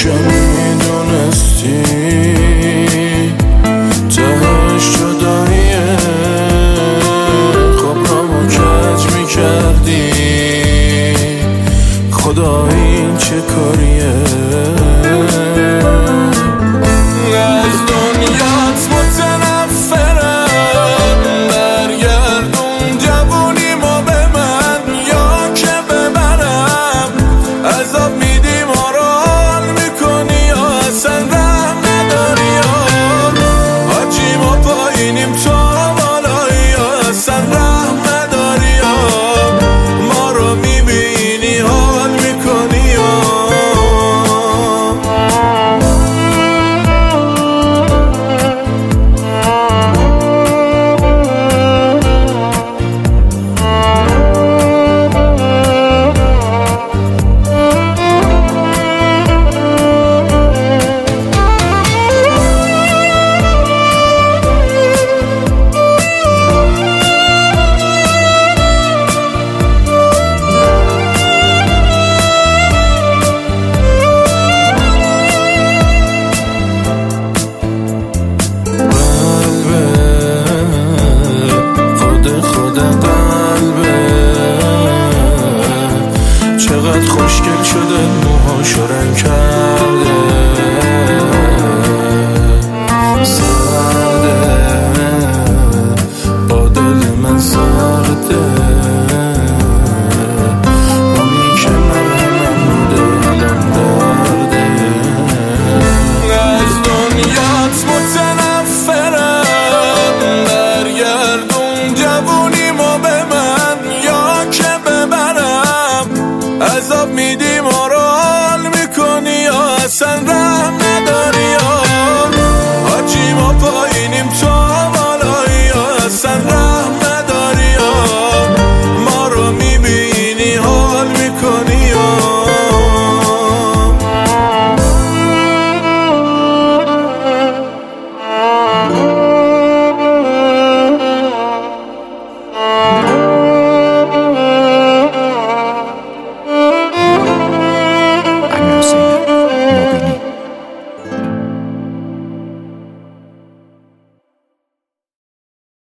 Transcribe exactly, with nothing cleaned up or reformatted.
که میدونستی تهش جداییه، خب رامو کج میکردی. خدا این چه کاریه؟ از دنیات متنفرم، برگردون جوونیمو به من یا که ببرم. عذاب میدی ما رو حال میکنی یا اصلا رحم نداری، یا حاجی ما پایینیم تو بالایی یا اصلا رحم نداری، یا ما رو میبینی حال میکنی یا چقدر خوشگل شده موهاشو رنگ کرد.